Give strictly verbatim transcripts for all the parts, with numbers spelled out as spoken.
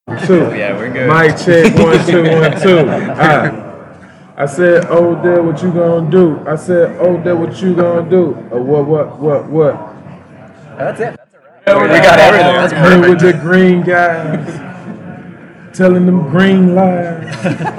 Two. Oh, yeah, we're good. Mic check, one, two, one, two. All right. I said, oh, Dad, what you gonna do? I said, oh, Dad, what you gonna do? Uh, what, what, what, what? That's it. That's a wrap. We got everything. That's Hang with perfect. the green guys, telling them green lies.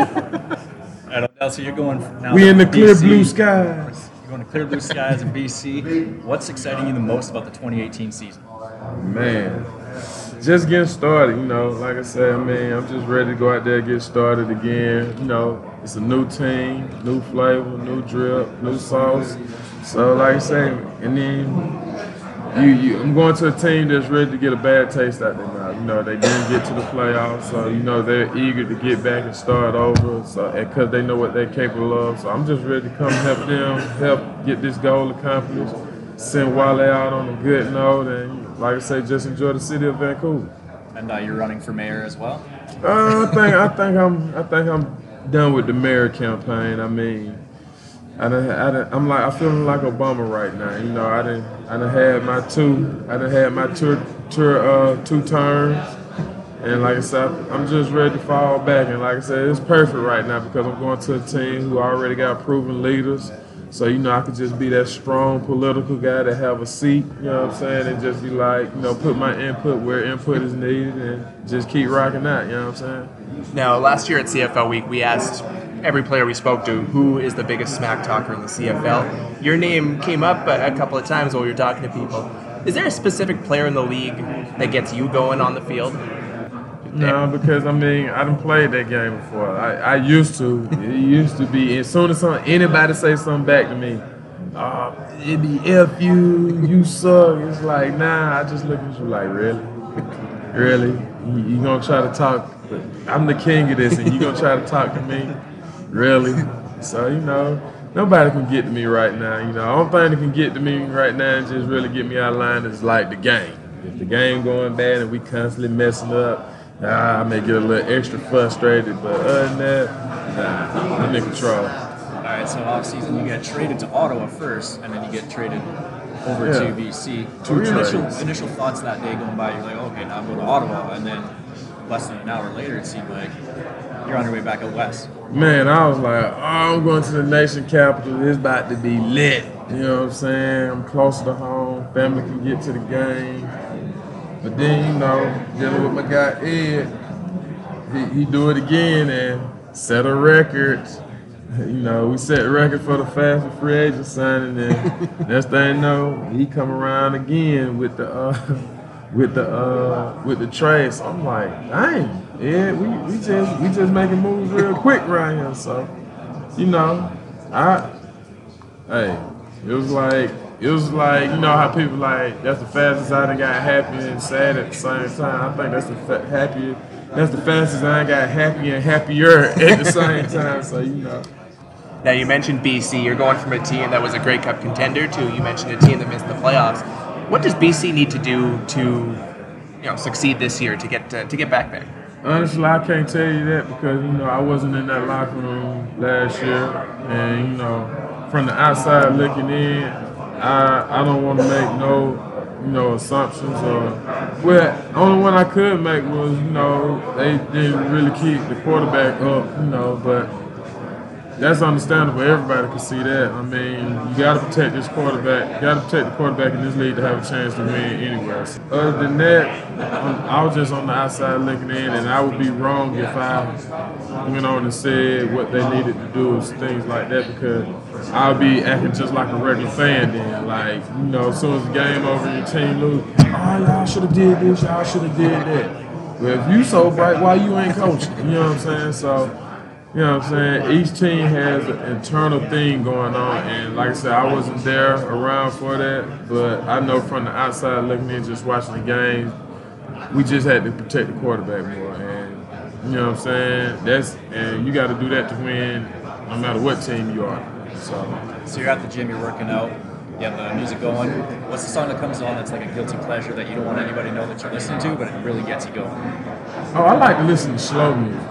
I don't know. So you're going now. We to in the clear B C. blue skies. You're going to clear blue skies in B C. What's exciting you the most about the twenty eighteen season? Man, just getting started, you know, like I said, man, I'm just ready to go out there and get started again. You know, it's a new team, new flavor, new drip, new sauce. So, like I say, and then you, you, I'm going to a team that's ready to get a bad taste out their mouth. You know, they didn't get to the playoffs, so, you know, they're eager to get back and start over so because they know what they're capable of. So I'm just ready to come help them, help get this goal accomplished, send Wale out on a good note, and, like I say, just enjoy the city of Vancouver. And uh, you're running for mayor as well? Uh, I think I think I'm I think I'm done with the mayor campaign. I mean, I done, I done, I'm like I'm feeling like Obama right now. You know, I done I done had my two I done had my two tour uh, two terms, and like I said, I'm just ready to fall back. And like I said, it's perfect right now because I'm going to a team who already got proven leaders. So, you know, I could just be that strong political guy that have a seat, you know what I'm saying, and just be like, you know, put my input where input is needed and just keep rocking out, you know what I'm saying? Now, last year at C F L Week, we asked every player we spoke to who is the biggest smack talker in the C F L. Your name came up a, a couple of times while we were talking to people. Is there a specific player in the league that gets you going on the field? No, because, I mean, I done played that game before. I, I used to. It used to be, as soon as some, anybody say something back to me, uh, it be F you, you suck. It's like, nah, I just look at you like, really? Really? You, you gonna try to talk, I'm the king of this, and you gonna try to talk to me? Really? So, you know, nobody can get to me right now. You know, the only thing that can get to me right now and just really get me out of line is like the game. If the game going bad and we constantly messing up, nah, I may get a little extra frustrated, but other than that, nah, I'm in control. All right, so off season you get traded to Ottawa first, and then you get traded over Yeah. to B C. What Two were your initial, trades. initial thoughts that day going by? You're like, okay, now I'm going to Ottawa, and then less than an hour later, it seemed like you're on your way back out west. Man, I was like, oh, I'm going to the nation capital. It's about to be lit. You know what I'm saying? I'm closer to home. Family can get to the game. But then, you know, dealing with my guy Ed, he, he do it again and set a record. You know, we set a record for the fastest free agent signing, and next thing you know, he come around again with the uh, with the uh, with the trade. So I'm like, dang, yeah, we, we just we just making moves real quick right here. So, you know, I hey, it was like it was like you know how people like that's the fastest I done got happy and sad at the same time. I think that's the fa- happy that's the fastest I done got happy and happier at the same time. So you know. Now, you mentioned B C. You're going from a team that was a Grey Cup contender to, you mentioned a team that missed the playoffs. What does B C need to do to, you know, succeed this year to get to, to get back there? Honestly, I can't tell you that because, you know, I wasn't in that locker room last year. And, you know, from the outside looking in, I I don't want to make no, you know, assumptions. Or, well, the only one I could make was, you know, they didn't really keep the quarterback up, you know, but that's understandable. Everybody can see that. I mean, you got to protect this quarterback. You got to protect the quarterback in this league to have a chance to win anywhere. So, other than that, I'm- I was just on the outside looking in, and I would be wrong if I went on and said what they needed to do and things like that because I'll be acting just like a regular fan then. Like, you know, as soon as the game over and your team lose, oh, y'all should have did this, y'all should have did that. Well, if you so bright, why you ain't coaching? You know what I'm saying? So, you know what I'm saying? Each team has an internal thing going on, and like I said, I wasn't there around for that, but I know from the outside looking in, just watching the games, we just had to protect the quarterback more, and you know what I'm saying? That's and you got to do that to win, no matter what team you are. So, So you're at the gym, you're working out, you have the music going. What's the song that comes on that's like a guilty pleasure that you don't want anybody to know that you're listening to, but it really gets you going? oh, I like to listen to slow music.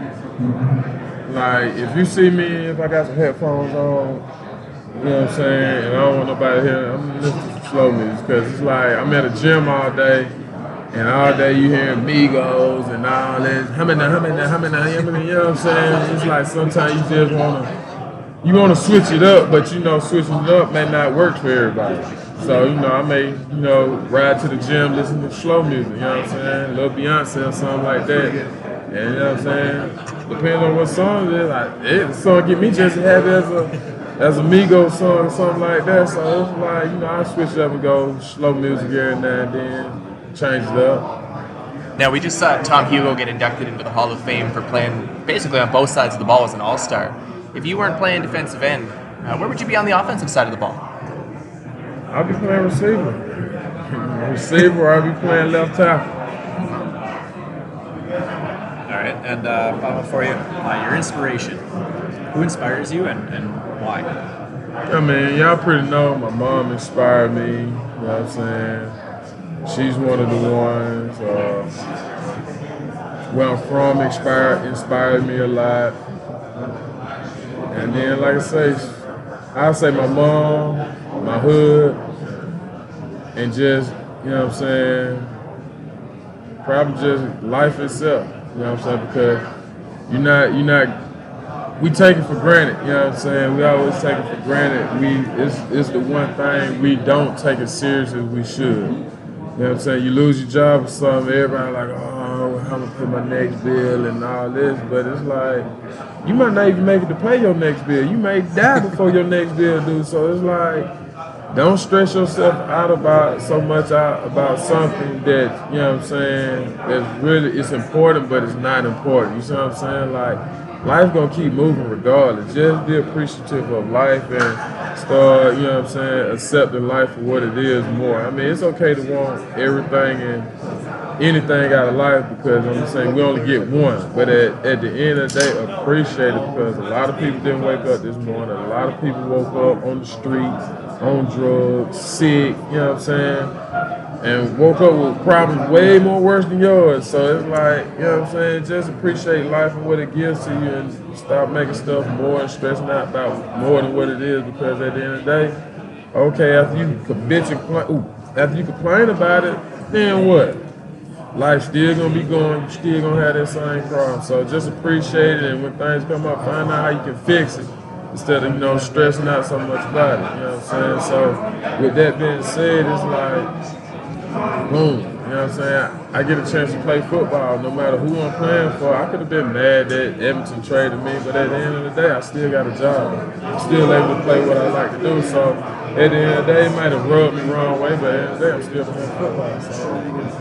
Like, if you see me, if I got some headphones on, you know what I'm saying, and I don't want nobody here, I'm listening to slow music because it's like I'm at a gym all day, and all day you hear Migos and all this, humming, humming, humming, humming, you know what I'm saying? It's like sometimes you just wanna, you wanna switch it up, but you know, switching it up may not work for everybody. So, you know, I may, you know, ride to the gym, listen to slow music, you know what I'm saying? Little Beyonce or something like that. And you know what I'm saying? Depending on what song it is, like, it, the song get me just as happy as a, as a Migos song or something like that. So it's like, you know, I switch up and go slow music every now and then, change it up. Now, we just saw Tom Hugo get inducted into the Hall of Fame for playing basically on both sides of the ball as an all-star. If you weren't playing defensive end, uh, where would you be on the offensive side of the ball? I'll be playing receiver. Receiver, or I'll be playing left tackle. All right, and uh, final for you, uh, your inspiration. Who inspires you and, and why? I mean, y'all pretty know my mom inspired me, you know what I'm saying? She's one of the ones. Uh, where I'm from inspired, inspired me a lot. And then, like I say, I say my mom, my hood, and just, you know what I'm saying, probably just life itself, you know what I'm saying, because you're not, you're not, we take it for granted, you know what I'm saying, we always take it for granted. We, it's, it's the one thing we don't take as serious as we should. You know what I'm saying, you lose your job or something, everybody like, oh, how am I pay my next bill and all this, but it's like, you might not even make it to pay your next bill. You may die before your next bill due. So it's like, don't stress yourself out about so much out about something that, you know what I'm saying, that's really, it's important, but it's not important. You see what I'm saying? Like, life's gonna keep moving regardless. Just be appreciative of life and start, you know what I'm saying, accepting life for what it is more. I mean, it's okay to want everything and anything out of life because I'm saying we only get one. But at, at the end of the day, appreciate it because a lot of people didn't wake up this morning. A lot of people woke up on the streets, on drugs, sick, you know what I'm saying? And woke up with problems way more worse than yours. So it's like, you know what I'm saying, just appreciate life and what it gives to you and stop making stuff more and stressing out about more than what it is because at the end of the day, okay, after you could bitch and complain, ooh, after you complain about it, then what? Life's still gonna be going, you still gonna have that same problem. So just appreciate it and when things come up, find out how you can fix it instead of, you know, stressing out so much about it. You know what I'm saying? So with that being said, it's like, boom, you know what I'm saying? I get a chance to play football no matter who I'm playing for. I could have been mad that Edmonton traded me, but at the end of the day, I still got a job. I'm still able to play what I like to do. So at the end of the day, it might have rubbed me the wrong way, but at the end of the day, I'm still playing football. So.